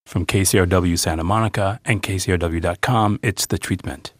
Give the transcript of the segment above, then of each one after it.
From KCRW Santa Monica and KCRW.com, it's The Treatment.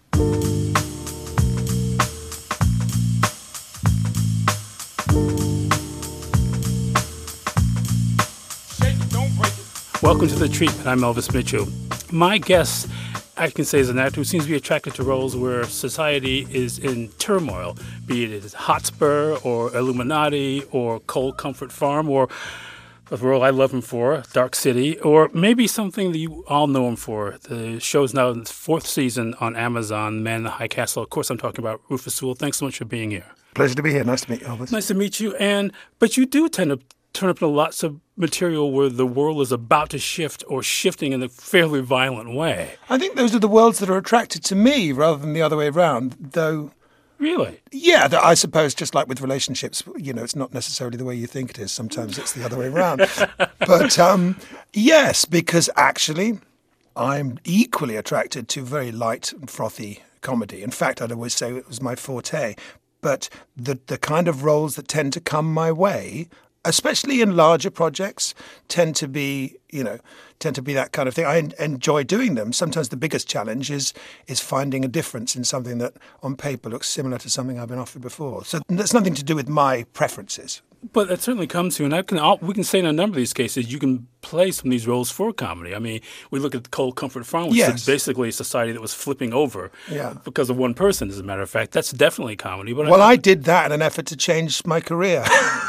Welcome to The Treatment. I'm Elvis Mitchell. My guest, I can say, is an actor who seems to be attracted to roles where society is in turmoil, be it Hotspur or Illuminati or Cold Comfort Farm or a role I love him for, Dark City, or maybe something that you all know him for. The show's now in its fourth season on Amazon, Man in the High Castle. Of course, I'm talking about Rufus Sewell. Thanks so much for being here. Pleasure to be here. Nice to meet you, Elvis. Nice to meet you. But you do tend to turn up in lots of material where the world is about to shift or shifting in a fairly violent way. I think those are the worlds that are attracted to me rather than the other way around, though. Really? Yeah, I suppose just like with relationships, it's not necessarily the way you think it is. Sometimes it's the other way around. But yes, because actually I'm equally attracted to very light and frothy comedy. In fact, I'd always say it was my forte. But the kind of roles that tend to come my way, especially in larger projects, tend to be that kind of thing. I enjoy doing them. Sometimes the biggest challenge is finding a difference in something that on paper looks similar to something I've been offered before. So that's nothing to do with my preferences. But it certainly comes to, and we can say in a number of these cases, you can play some of these roles for comedy. I mean, we look at Cold Comfort Farm, which is basically a society that was flipping over because of one person, as a matter of fact. That's definitely comedy. But I did that in an effort to change my career.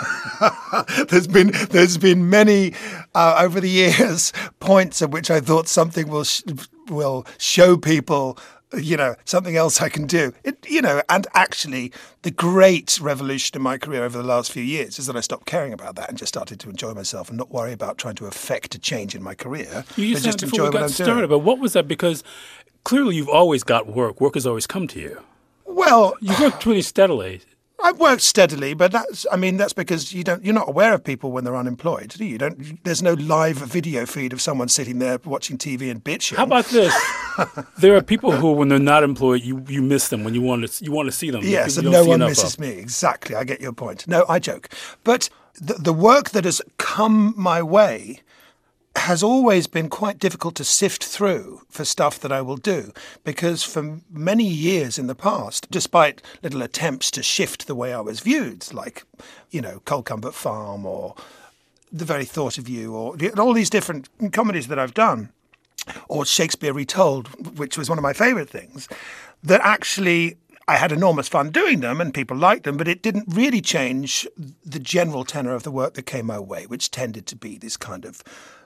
There's been many over the years points at which I thought something will show people something else I can do. And actually the great revolution in my career over the last few years is that I stopped caring about that and just started to enjoy myself and not worry about trying to affect a change in my career. You just enjoy what I'm doing. But what was that? Because clearly you've always got work. Work has always come to you. Well, you've worked pretty steadily. I've worked steadily, but that's because you're not aware of people when they're unemployed, do you? There's no live video feed of someone sitting there watching TV and bitching. How about this? There are people who, when they're not employed, you miss them when you want to see them. Yes, and no one misses me. Exactly, I get your point. No, I joke. But the work that has come my way has always been quite difficult to sift through for stuff that I will do, because for many years in the past, despite little attempts to shift the way I was viewed, like, Cold Comfort Farm or The Very Thought of You or all these different comedies that I've done, or Shakespeare Retold, which was one of my favourite things, that actually I had enormous fun doing them and people liked them, but it didn't really change the general tenor of the work that came my way, which tended to be this kind of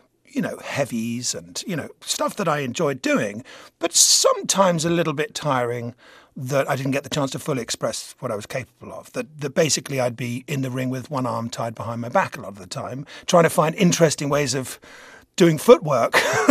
heavies and, stuff that I enjoyed doing, but sometimes a little bit tiring that I didn't get the chance to fully express what I was capable of. That basically I'd be in the ring with one arm tied behind my back a lot of the time, trying to find interesting ways of doing footwork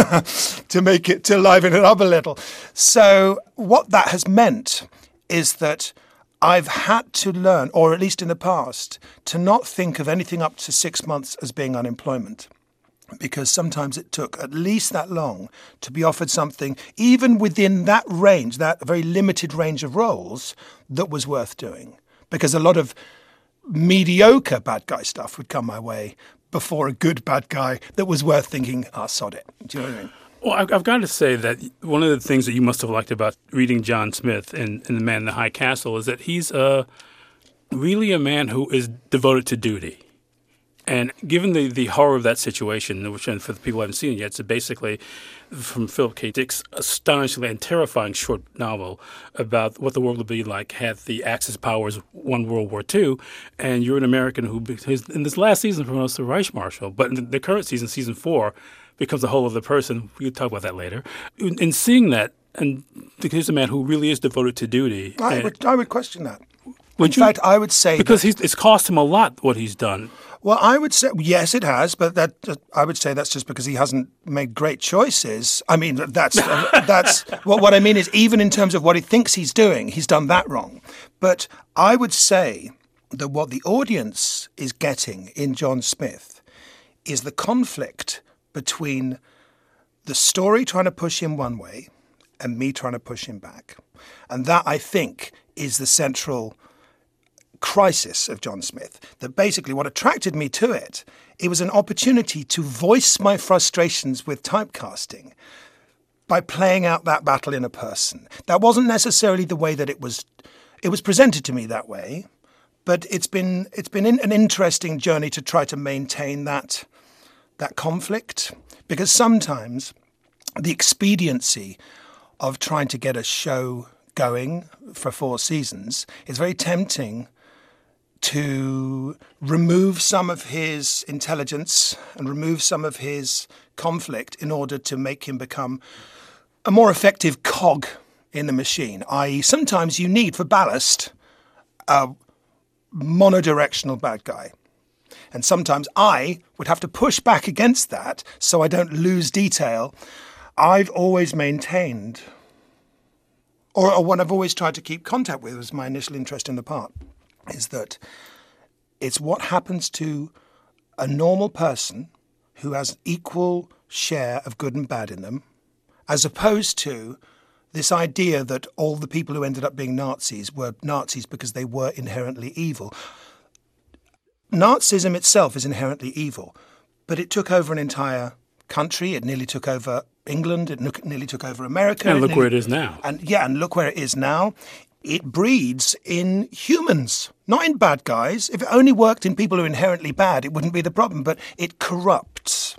to liven it up a little. So what that has meant is that I've had to learn, or at least in the past, to not think of anything up to 6 months as being unemployment. Because sometimes it took at least that long to be offered something, even within that range, that very limited range of roles, that was worth doing. Because a lot of mediocre bad guy stuff would come my way before a good bad guy that was worth thinking, sod it. Do you know what I mean? Well, I've got to say that one of the things that you must have liked about reading John Smith in The Man in the High Castle is that he's really a man who is devoted to duty. And given the horror of that situation, which, and for the people who haven't seen it yet, it's basically from Philip K. Dick's astonishingly and terrifying short novel about what the world would be like had the Axis powers won World War II, and you're an American who, in this last season, promotes the Reichsmarschall, but in the current season, season 4, becomes a whole other person. We can talk about that later. In seeing that, and here's a man who really is devoted to duty. I would question that. In fact, I would say because it's cost him a lot what he's done. Well, I would say yes, it has, but I would say that's just because he hasn't made great choices. I mean, that's what I mean is even in terms of what he thinks he's doing, he's done that wrong. But I would say that what the audience is getting in John Smith is the conflict between the story trying to push him one way and me trying to push him back, and that I think is the central crisis of John Smith, that basically what attracted me to it, it was an opportunity to voice my frustrations with typecasting by playing out that battle in a person. That wasn't necessarily the way that it was presented to me that way, but it's been an interesting journey to try to maintain that conflict, because sometimes the expediency of trying to get a show going for 4 seasons is very tempting to remove some of his intelligence and remove some of his conflict in order to make him become a more effective cog in the machine, i.e. sometimes you need for ballast a monodirectional bad guy. And sometimes I would have to push back against that so I don't lose detail. I've always maintained, or what I've always tried to keep contact with was my initial interest in the part, is that it's what happens to a normal person who has equal share of good and bad in them, as opposed to this idea that all the people who ended up being Nazis were Nazis because they were inherently evil. Nazism itself is inherently evil, but it took over an entire country. It nearly took over England. It nearly took over America. And look where it is now. And look where it is now. It breeds in humans, not in bad guys. If it only worked in people who are inherently bad, it wouldn't be the problem, but it corrupts.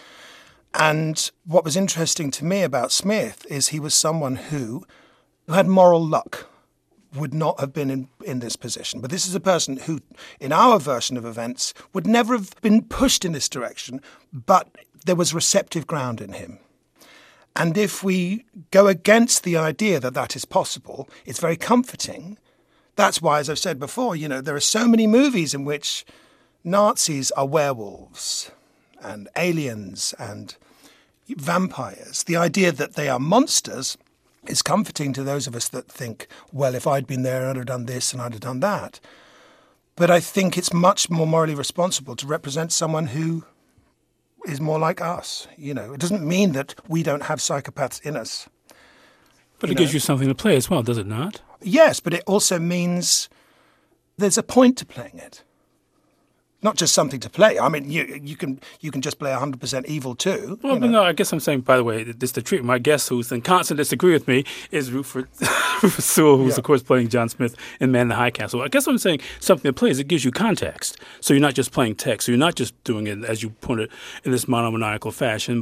And what was interesting to me about Smith is he was someone who had moral luck, would not have been in this position. But this is a person who, in our version of events, would never have been pushed in this direction, but there was receptive ground in him. And if we go against the idea that that is possible, it's very comforting. That's why, as I've said before, there are so many movies in which Nazis are werewolves and aliens and vampires. The idea that they are monsters is comforting to those of us that think, well, if I'd been there, I'd have done this and I'd have done that. But I think it's much more morally responsible to represent someone who is more like us. It doesn't mean that we don't have psychopaths in us. But it gives you something to play as well, does it not? Yes, but it also means there's a point to playing it. Not just something to play. I mean, you can just play 100% evil too. Well, but no, I guess I'm saying, by the way, this the treat. My guest, who's in constant disagree with me, is Rufus Sewell, who's, of course, playing John Smith in Man in the High Castle. I guess what I'm saying, something to play is it gives you context. So you're not just playing text. So you're not just doing it, as you put it, in this monomaniacal fashion.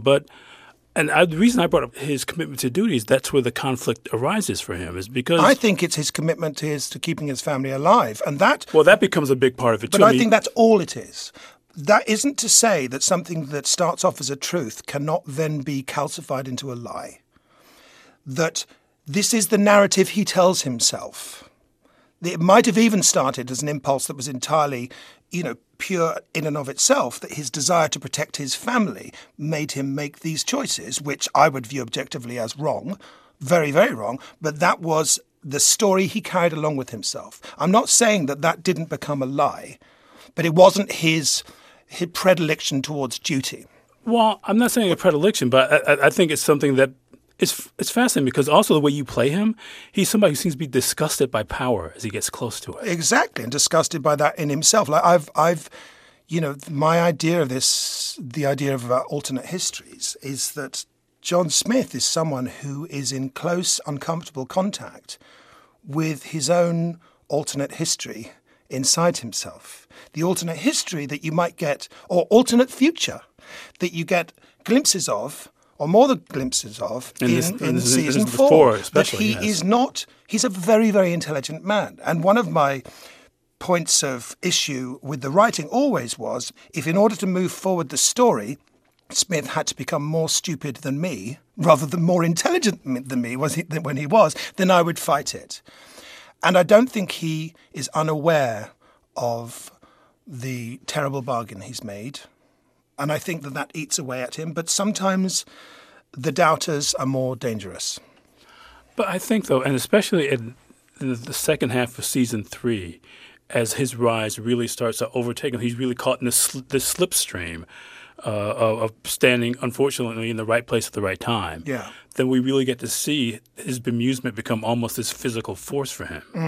The reason I brought up his commitment to duty is that's where the conflict arises for him, is because I think it's his commitment to keeping his family alive, and that becomes a big part of it too. But I think that's all it is. That isn't to say that something that starts off as a truth cannot then be calcified into a lie. That this is the narrative he tells himself. It might have even started as an impulse that was entirely, pure in and of itself, that his desire to protect his family made him make these choices, which I would view objectively as wrong, very, very wrong, but that was the story he carried along with himself. I'm not saying that didn't become a lie, but it wasn't his predilection towards duty. Well, I'm not saying a predilection, but I think it's something that it's fascinating because also the way you play him, he's somebody who seems to be disgusted by power as he gets close to it. Exactly, and disgusted by that in himself. Like I've my idea of this, the idea of alternate histories, is that John Smith is someone who is in close, uncomfortable contact with his own alternate history inside himself. The alternate history that you might get, or alternate future that you get glimpses of, or more than glimpses of, in season 4. But he's a very, very intelligent man. And one of my points of issue with the writing always was, if in order to move forward the story, Smith had to become more stupid than me, rather than more intelligent than me when he was, then I would fight it. And I don't think he is unaware of the terrible bargain he's made. And I think that eats away at him. But sometimes the doubters are more dangerous. But I think, though, and especially in the second half of season 3, as his rise really starts to overtake him, he's really caught in this slipstream of standing, unfortunately, in the right place at the right time. Yeah. Then we really get to see his bemusement become almost this physical force for him. Mm-hmm.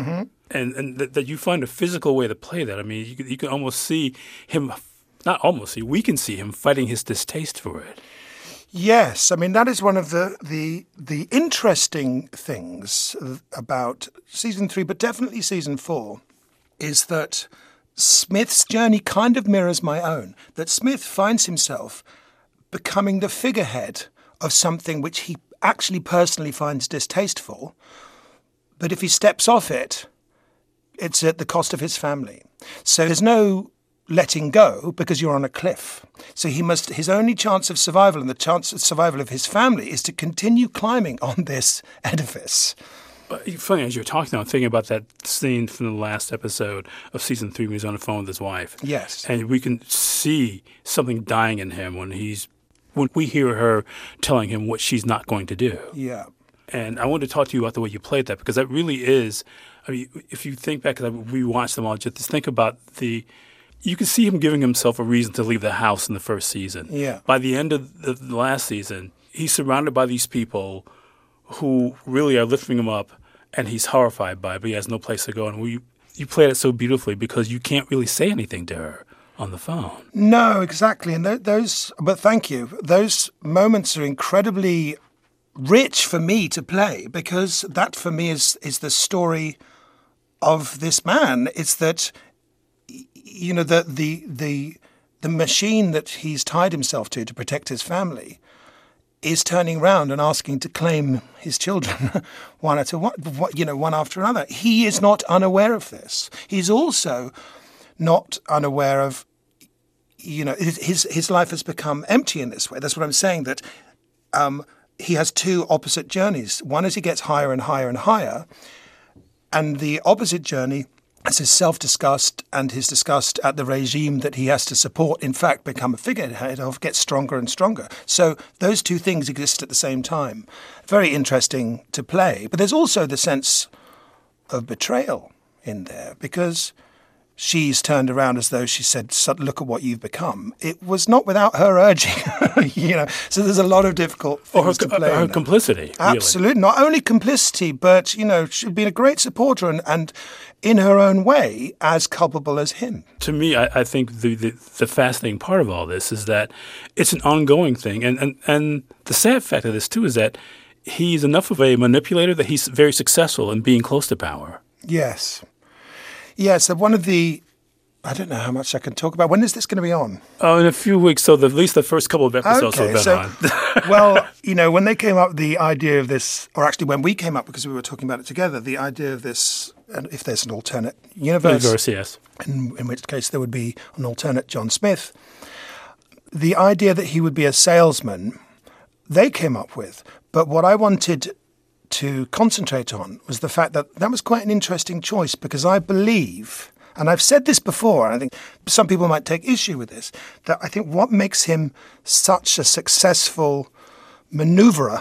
and that you find a physical way to play that. I mean, you can almost see him, not almost see, we can see him fighting his distaste for it. Yes, I mean, that is one of the interesting things about season 3, but definitely season 4, is that Smith's journey kind of mirrors my own, that Smith finds himself becoming the figurehead of something which he actually personally finds distasteful, but if he steps off it, it's at the cost of his family. So there's no letting go because you're on a cliff. So his only chance of survival and the chance of survival of his family is to continue climbing on this edifice. Funny, as you're talking, I'm thinking about that scene from the last episode of season 3 when he's on the phone with his wife. Yes. And we can see something dying in him when we hear her telling him what she's not going to do. Yeah. And I wanted to talk to you about the way you played that, because that really is, I mean, if you think back, because we watched them all, just think about you can see him giving himself a reason to leave the house in the first season. Yeah. By the end of the last season, he's surrounded by these people who really are lifting him up, and he's horrified by it, but he has no place to go. And you played it so beautifully because you can't really say anything to her on the phone. No, exactly. And but thank you. Those moments are incredibly rich for me to play, because that for me is the story of this man. It's that, you know, the machine that he's tied himself to protect his family is turning around and asking to claim his children one after another. He is not unaware of this. He's also not unaware of, you know, his life has become empty in this way. That's what I'm saying, that he has two opposite journeys. One is he gets higher and higher and higher, and the opposite journey is his self-disgust and his disgust at the regime that he has to support, in fact, become a figurehead of, gets stronger and stronger. So those two things exist at the same time. Very interesting to play. But there's also the sense of betrayal in there, because she's turned around as though she said, "Look at what you've become." It was not without her urging, you know. So there's a lot of difficult things to play. Her complicity. Absolutely. Really. Not only complicity, but, you know, she'd been a great supporter and in her own way, as culpable as him. To me, I think the fascinating part of all this is that it's an ongoing thing. And the sad fact of this, too, is that he's enough of a manipulator that he's very successful in being close to power. Yes. Yes, one of the, I don't know how much I can talk about. When is this going to be on? Oh, in a few weeks. So at least the first couple of episodes have been on. Well, you know, when they came up with the idea of this, or actually when we came up, because we were talking about it together, the idea of this, and if there's an alternate universe, yes. in which case there would be an alternate John Smith, the idea that he would be a salesman, they came up with. But what I wanted to concentrate on was the fact that that was quite an interesting choice, because I believe, and I've said this before, and I think some people might take issue with this, that I think what makes him such a successful maneuverer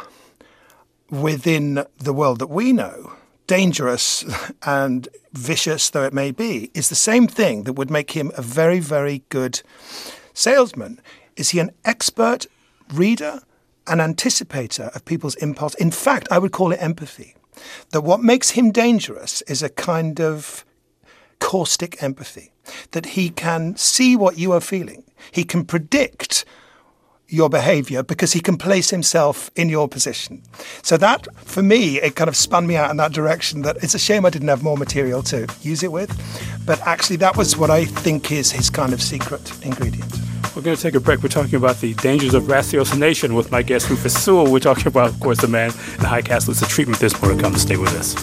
within the world that we know, dangerous and vicious though it may be, is the same thing that would make him a very, very good salesman. Is he an expert reader, an anticipator of people's impulse? In fact, I would call it empathy. That what makes him dangerous is a kind of caustic empathy, that he can see what you are feeling. He can predict your behavior because he can place himself in your position. So that, for me, it kind of spun me out in that direction, that it's a shame I didn't have more material to use it with. But actually, that was what I think is his kind of secret ingredient. We're going to take a break. We're talking about the dangers of ratiocination with my guest, Rufus Sewell. We're talking about, of course, the man in the high castle. It's a treatment. There's more to come. Stay with us.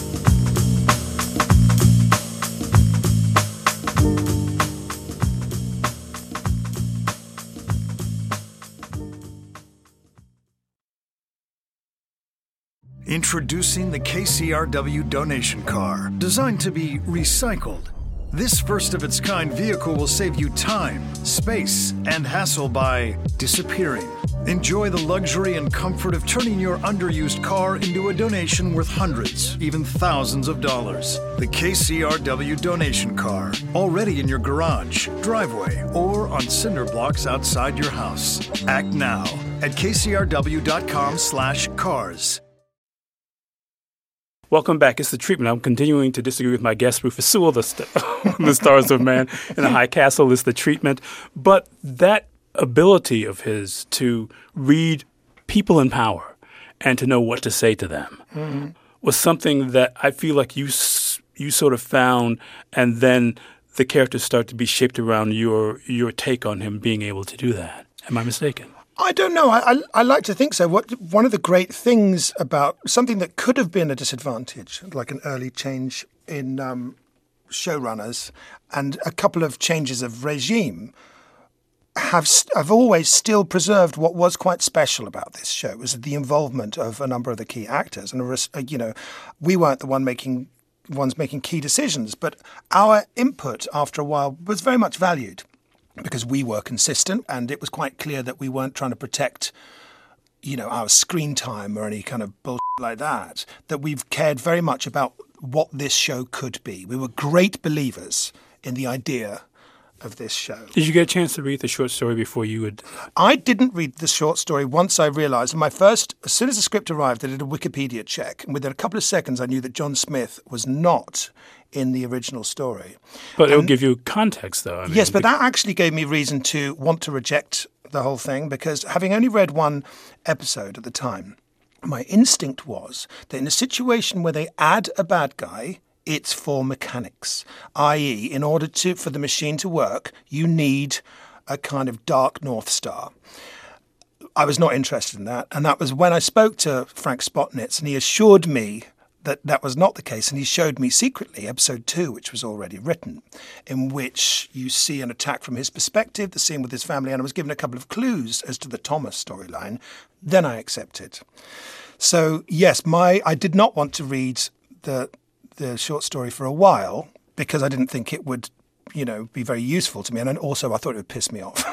Introducing the KCRW donation car, designed to be recycled. This first-of-its-kind vehicle will save you time, space, and hassle by disappearing. Enjoy the luxury and comfort of turning your underused car into a donation worth hundreds, even thousands of dollars. The KCRW donation car, already in your garage, driveway, or on cinder blocks outside your house. Act now at kcrw.com/cars. Welcome back. It's The Treatment. I'm continuing to disagree with my guest, Rufus Sewell, the stars of Man in the High Castle is The Treatment. But that ability of his to read people in power and to know what to say to them was something that I feel like you sort of found, and then the characters start to be shaped around your take on him being able to do that. Am I mistaken? I don't know. I like to think so. One of the great things about something that could have been a disadvantage, like an early change in showrunners and a couple of changes of regime, have always still preserved what was quite special about this show, was the involvement of a number of the key actors. And, we weren't the ones making key decisions, but our input after a while was very much valued, because we were consistent, and it was quite clear that we weren't trying to protect, our screen time or any kind of bullshit like that, that we've cared very much about what this show could be. We were great believers in the idea of this show. Did you get a chance to read the short story before you would? I didn't read the short story once I realised. As soon as the script arrived, I did a Wikipedia check, and within a couple of seconds I knew that John Smith was not in the original story. But it'll give you context, though. Yes, but that actually gave me reason to want to reject the whole thing, because having only read one episode at the time, my instinct was that in a situation where they add a bad guy, it's for mechanics, i.e., in order for the machine to work, you need a kind of dark North Star. I was not interested in that, and that was when I spoke to Frank Spotnitz, and he assured me that was not the case, and he showed me secretly episode 2, which was already written, in which you see an attack from his perspective, the scene with his family, and I was given a couple of clues as to the Thomas storyline. Then I accepted. So yes, I did not want to read the short story for a while, because I didn't think it would, be very useful to me. And then also I thought it would piss me off.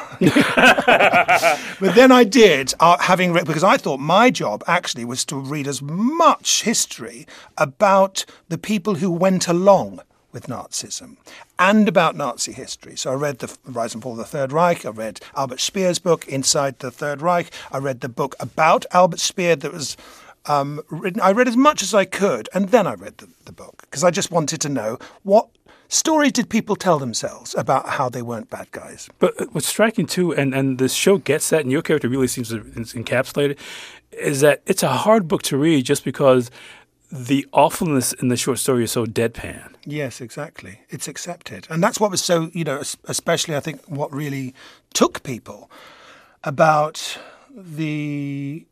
But then I did, having read, because I thought my job actually was to read as much history about the people who went along with Nazism and about Nazi history. So I read The Rise and Fall of the Third Reich. I read Albert Speer's book, Inside the Third Reich. I read the book about Albert Speer that was written. I read as much as I could, and then I read the book, because I just wanted to know what stories did people tell themselves about how they weren't bad guys. But what's striking, too, and the show gets that, and your character really seems to encapsulate it, is that it's a hard book to read just because the awfulness in the short story is so deadpan. Yes, exactly. It's accepted. And that's what was so, especially I think what really took people about the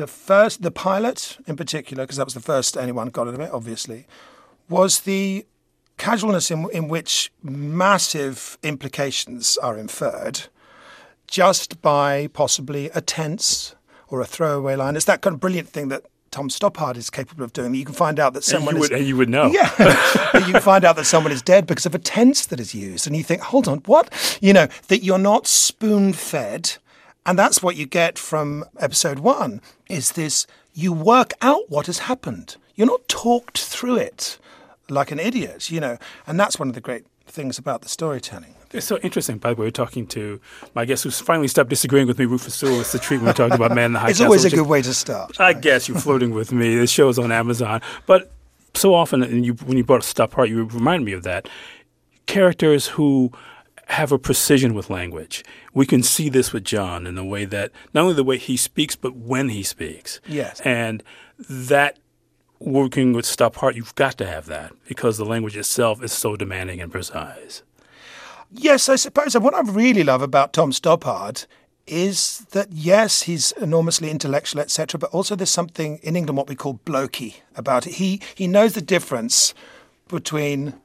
pilot in particular, because that was the first anyone got of it, obviously, was the casualness in which massive implications are inferred just by possibly a tense or a throwaway line. It's that kind of brilliant thing that Tom Stoppard is capable of doing. You can find out that someone and you would know. Yeah. You can find out that someone is dead because of a tense that is used. And you think, hold on, what? That you're not spoon-fed. And that's what you get from episode 1, is this, you work out what has happened. You're not talked through it like an idiot, And that's one of the great things about the storytelling. It's so interesting, by the way, we're talking to my guest who's finally stopped disagreeing with me, Rufus Sewell. It's The Treatment. We're talking about Man in the High Castle. It's always a good way to start. I guess you're flirting with me. The show's on Amazon. But so often, and when you brought up Stoppard, you remind me of that. Characters who have a precision with language. We can see this with John in the way that, not only the way he speaks, but when he speaks. Yes. And that, working with Stoppard, you've got to have that, because the language itself is so demanding and precise. Yes, I suppose. And what I really love about Tom Stoppard is that, yes, he's enormously intellectual, etc., but also there's something in England what we call blokey about it. He knows the difference between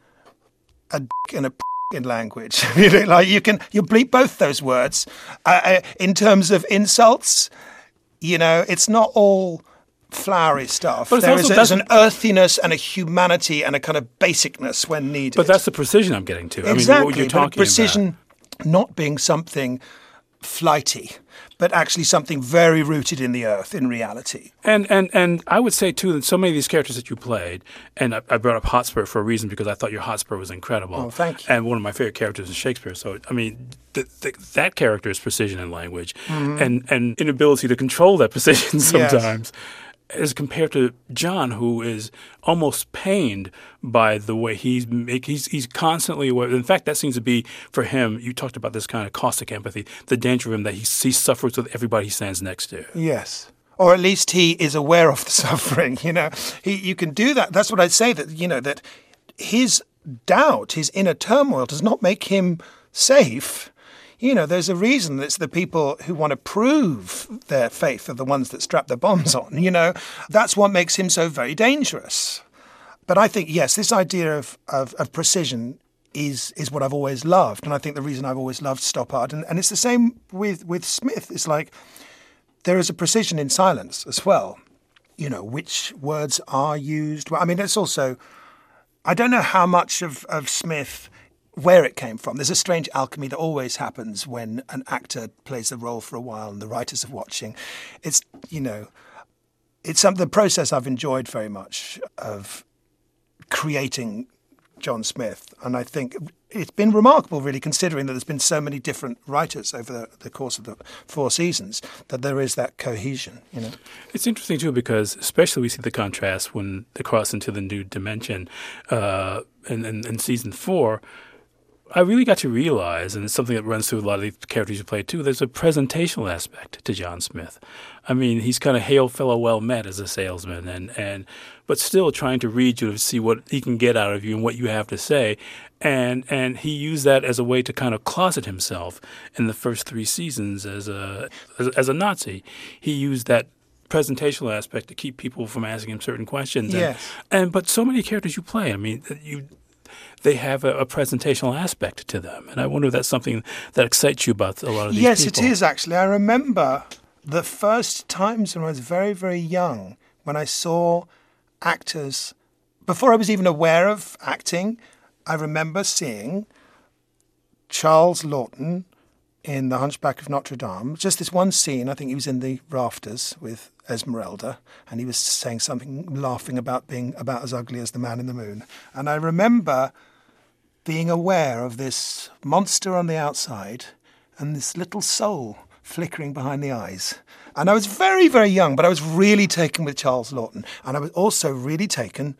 a dick and a in language. Like you bleep both those words. In terms of insults, it's not all flowery stuff. But there's an earthiness and a humanity and a kind of basicness when needed. But that's the precision I'm getting to. Exactly. I mean, what you're talking precision not being something flighty, but actually something very rooted in the earth, in reality. And I would say, too, that so many of these characters that you played, and I brought up Hotspur for a reason because I thought your Hotspur was incredible. Oh, thank you. And one of my favorite characters is Shakespeare. So, I mean, that character is precision in language and inability to control that precision sometimes. Yes. as compared to John, who is almost pained by the way he's constantly aware. In fact, that seems to be for him. You talked about this kind of caustic empathy, the danger of him that he suffers with everybody he stands next to. Yes. Or at least he is aware of the suffering, You can do that. That's what I'd say, that, that his doubt, his inner turmoil does not make him safe. There's a reason that it's the people who want to prove their faith are the ones that strap their bombs on, That's what makes him so very dangerous. But I think, yes, this idea of precision is what I've always loved. And I think the reason I've always loved Stoppard, and it's the same with Smith, it's like there is a precision in silence as well. Which words are used. Well, I mean, it's also, I don't know how much of Smith, where it came from. There's a strange alchemy that always happens when an actor plays a role for a while and the writers are watching. It's, it's the process I've enjoyed very much of creating John Smith. And I think it's been remarkable, really, considering that there's been so many different writers over the course of the 4 seasons, that there is that cohesion, It's interesting, too, because especially we see the contrast when they cross into the new dimension in season 4. I really got to realize, and it's something that runs through a lot of the characters you play too, there's a presentational aspect to John Smith. I mean, he's kind of hail fellow well met as a salesman, but still trying to read you to see what he can get out of you and what you have to say. And he used that as a way to kind of closet himself in the first 3 seasons as a Nazi. He used that presentational aspect to keep people from asking him certain questions. Yes. But so many characters you play, I mean, they have a presentational aspect to them. And I wonder if that's something that excites you about a lot of these Yes, people. it is, actually. I remember the first times when I was very, very young, when I saw actors, before I was even aware of acting, I remember seeing Charles Laughton in The Hunchback of Notre Dame. Just this one scene, I think he was in the rafters with Esmeralda, and he was saying something, laughing about being about as ugly as the man in the moon. And I remember being aware of this monster on the outside and this little soul flickering behind the eyes. And I was very, very young, but I was really taken with Charles Laughton. And I was also really taken.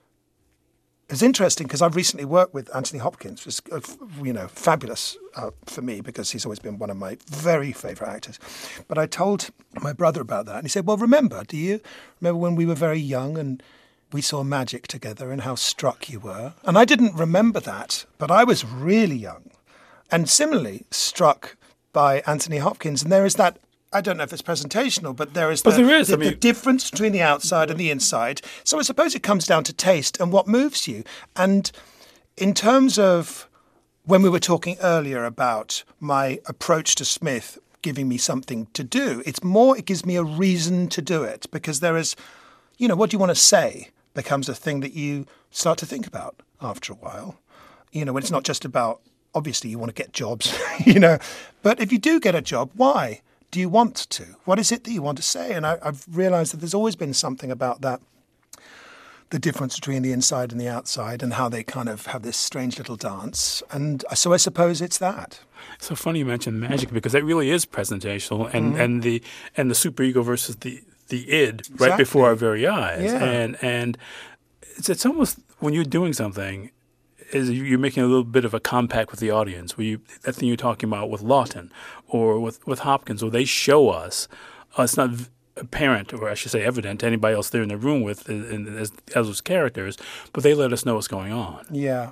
It was interesting because I've recently worked with Anthony Hopkins, which is, fabulous for me because he's always been one of my very favourite actors. But I told my brother about that, and he said, well, do you remember when we were very young and we saw Magic together and how struck you were? And I didn't remember that, but I was really young and similarly struck by Anthony Hopkins. And there is that, I don't know if it's presentational, but there is the difference between the outside and the inside. So I suppose it comes down to taste and what moves you. And in terms of when we were talking earlier about my approach to Smith giving me something to do, it gives me a reason to do it, because there is, what do you want to say becomes a thing that you start to think about after a while. When it's not just about, obviously you want to get jobs, but if you do get a job, why do you want to? What is it that you want to say? And I've realised that there's always been something about that, the difference between the inside and the outside, and how they kind of have this strange little dance. And so I suppose it's that. It's so funny you mentioned Magic, because that really is presentational, and the superego versus the id right before our very eyes. Yeah. And it's almost, when you're doing something, is you're making a little bit of a compact with the audience. That thing you're talking about with Laughton or with Hopkins, where they show us, it's not apparent, or I should say evident, to anybody else they're in the room with as those characters, but they let us know what's going on. Yeah.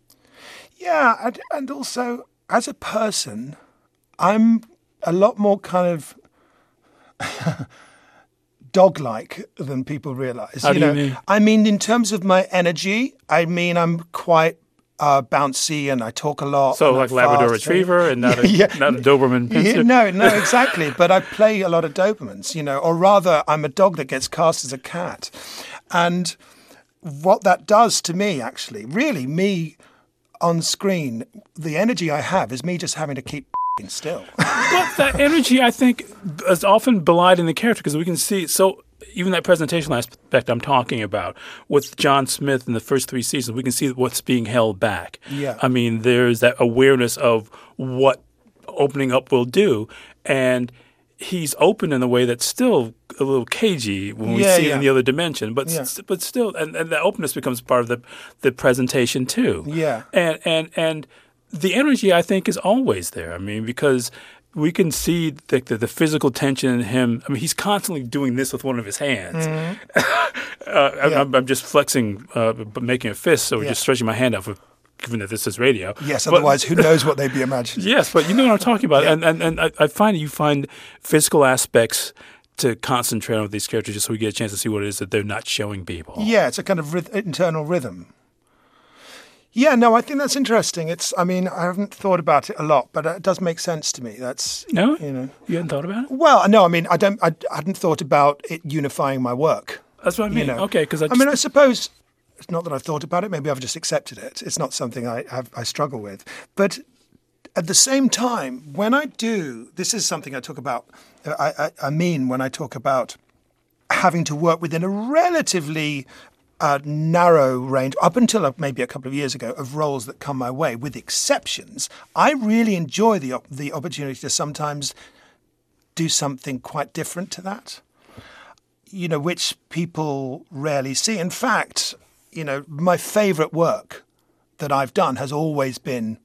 Yeah, and also, as a person, I'm a lot more kind of dog-like than people realise. How do you mean? I mean, in terms of my energy, I'm quite bouncy and I talk a lot. So like Labrador Retriever and not a Doberman Pinscher? No, exactly. But I play a lot of Dobermans, or rather I'm a dog that gets cast as a cat. And what that does to me, actually, really me on screen, the energy I have is me just having to keep still. But that energy, I think, is often belied in the character, because we can see, so even that presentational aspect I'm talking about with John Smith in the first 3 seasons, we can see what's being held back. Yeah. I mean, there's that awareness of what opening up will do, and he's open in a way that's still a little cagey when we see it in the other dimension, but but still, and the openness becomes part of the presentation too. Yeah, and the energy, I think, is always there. I mean, because we can see the physical tension in him. I mean, he's constantly doing this with one of his hands. Mm-hmm. I'm just flexing, making a fist, so just stretching my hand out for. Given that this is radio. Yes, otherwise who knows what they'd be imagining. Yes, but you know what I'm talking about. And I find you find physical aspects to concentrate on with these characters just so we get a chance to see what it is that they're not showing people. Yeah, it's a kind of internal rhythm. Yeah, no, I think that's interesting. I haven't thought about it a lot, but it does make sense to me. That's No? You hadn't thought about it? Well, no, I mean, I hadn't thought about it unifying my work. That's what I mean. Okay, because I suppose it's not that I've thought about it. Maybe I've just accepted it. It's not something I struggle with. But at the same time, when I do, this is something I talk about. I mean when I talk about having to work within a relatively narrow range, up until maybe a couple of years ago, of roles that come my way, with exceptions. I really enjoy the opportunity to sometimes do something quite different to that. Which people rarely see. In fact, my favourite work that I've done has always been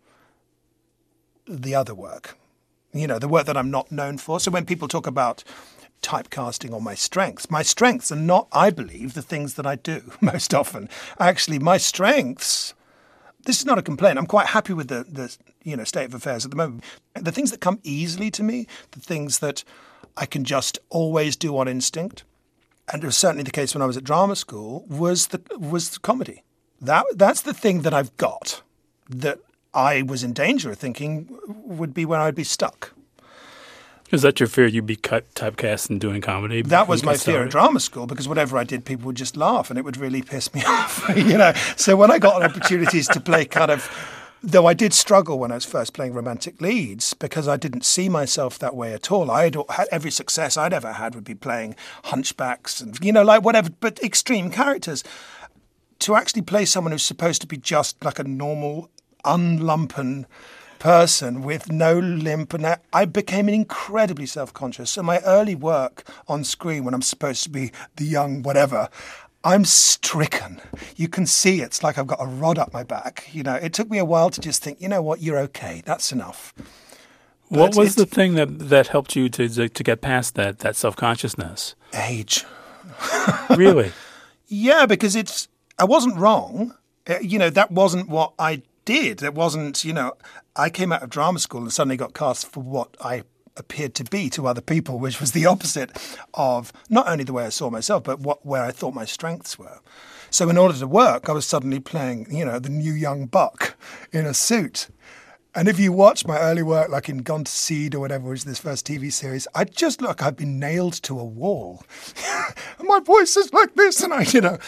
the other work, the work that I'm not known for. So when people talk about typecasting or my strengths are not, I believe, the things that I do most often. Actually, my strengths, this is not a complaint. I'm quite happy with the state of affairs at the moment. The things that come easily to me, the things that I can just always do on instinct, and it was certainly the case when I was at drama school, was the comedy. That's the thing that I've got that I was in danger of thinking would be when I'd be stuck. Is that your fear you'd be typecast in doing comedy? That was my fear at drama school, because whatever I did, people would just laugh and it would really piss me off. So when I got opportunities to play though I did struggle when I was first playing romantic leads because I didn't see myself that way at all. Every success I'd ever had would be playing hunchbacks and, whatever, but extreme characters. To actually play someone who's supposed to be just like a normal, unlumpen person with no limp, and I became incredibly self-conscious. So my early work on screen, when I'm supposed to be the young whatever, I'm stricken. You can see it's like I've got a rod up my back. It took me a while to just think, what, you're okay. That's enough. What was the thing that helped you to get past that self-consciousness? Age. Really? Yeah, because I wasn't wrong. That wasn't what I did. It wasn't, I came out of drama school and suddenly got cast for what I appeared to be to other people, which was the opposite of not only the way I saw myself, but where I thought my strengths were. So in order to work, I was suddenly playing, the new young buck in a suit. And if you watch my early work, like in Gone to Seed or whatever, which is this first TV series, I just look like I've been nailed to a wall. And my voice is like this, and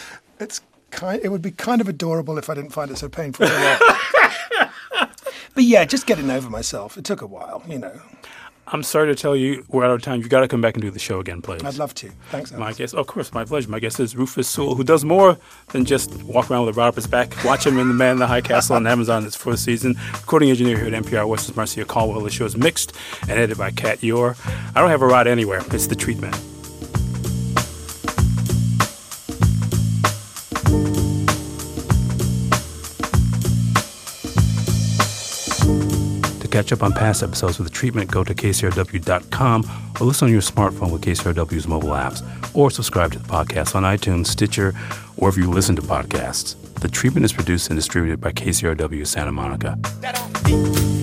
it would be kind of adorable if I didn't find it so painful to watch. But yeah, just getting over myself. It took a while, I'm sorry to tell you we're out of time. You've got to come back and do the show again, please. I'd love to. Thanks, Alex. My guest, of course, my pleasure. My guest is Rufus Sewell, who does more than just walk around with a rod up his back. Watch him in The Man in the High Castle on Amazon. It's 4th season. Recording engineer here at NPR West is Marcia Caldwell. The show is mixed and edited by Kat Yor. I don't have a rod anywhere. It's The Treatment. Catch up on past episodes of The Treatment, go to KCRW.com or listen on your smartphone with KCRW's mobile apps, or subscribe to the podcast on iTunes, Stitcher, or wherever you listen to podcasts. The Treatment is produced and distributed by KCRW Santa Monica.